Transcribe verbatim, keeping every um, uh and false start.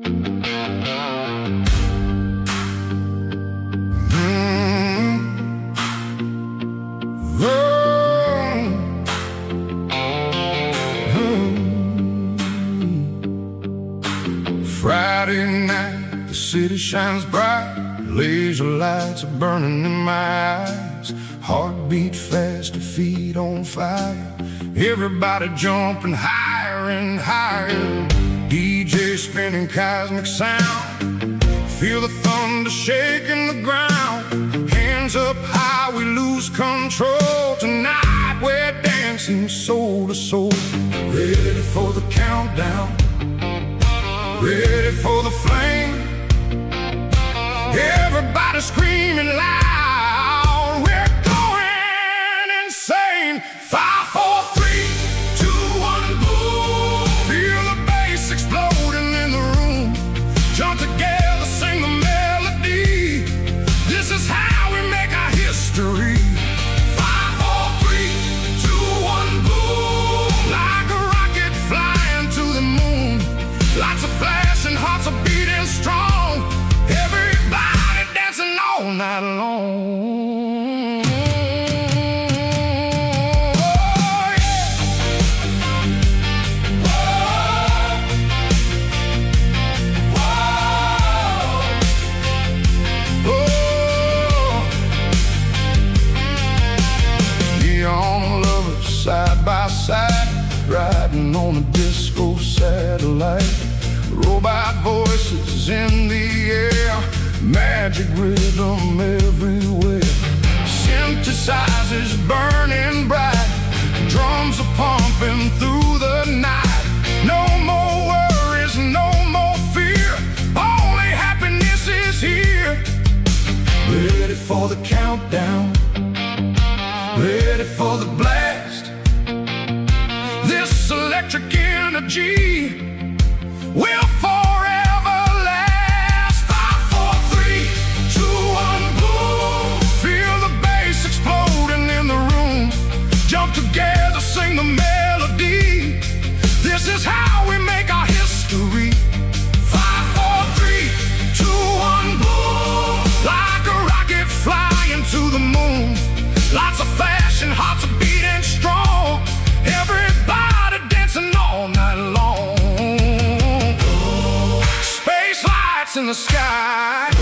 Friday night, the city shines bright. Laser lights are burning in my eyes. Heartbeat fast, feet on fire. Everybody jumping higher and higher. D J spinning cosmic sound. Feel the thunder shaking the ground. Hands up high, we lose control. Tonight we're dancing soul to soul. Ready for the countdown, ready for the flame. Everybody screaming loud, we're going insane. Five, four, three, two, one, boom. Feel the bass exploding in the room. Jump together, sing the melody. This is how we make our history. Five, four, three, two, one, boom. Like a rocket flying to the moon. Lots of flashing, hearts are beating strong. Everybody dancing all night long. Oh, yeah. Whoa. Whoa. Oh. Neon lovers side by side, riding on a disco satellite. Robot voices in the air, magic rhythm everywhere. Synthesizers burning bright, drums are pumping through the night. No more worries, no more fear, only happiness is here. Ready for the countdown, ready for the blast. This electric energy will forever last. Five, four, three, two, one, boom. Feel the bass exploding in the room. Jump together, sing the melody. This is how we make our history. Five, four, three, two, one, boom. Like a rocket flying to the moon. Lots of flashing, hearts are beating strong. Everybody dancing all night long. In the sky,